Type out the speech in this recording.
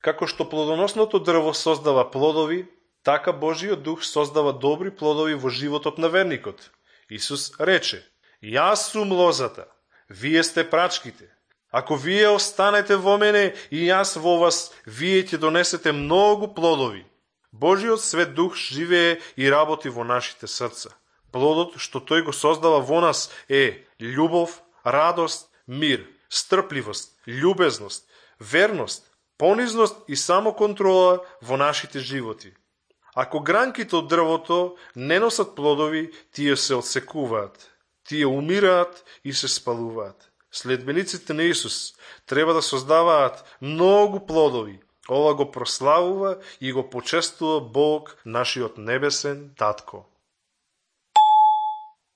Како што плодоносното дрво создава плодови, така Божиот дух создава добри плодови во животот на верникот. Исус рече: Јас сум лозата, вие сте прачките. Ако вие останете во мене и јас во вас, вие ќе донесете многу плодови. Божиот свет дух живее и работи во нашите срца. Плодот што тој го создава во нас е љубов, радост, мир, стрпливост, љубезност, верност, понизност и самоконтрола во нашите животи. Ако гранките од дрвото не носат плодови, тие се отсекуваат, тие умираат и се спалуваат. Следбениците на Исус треба да создаваат многу плодови. Ова го прославува и го почестува Бог, нашиот небесен Татко.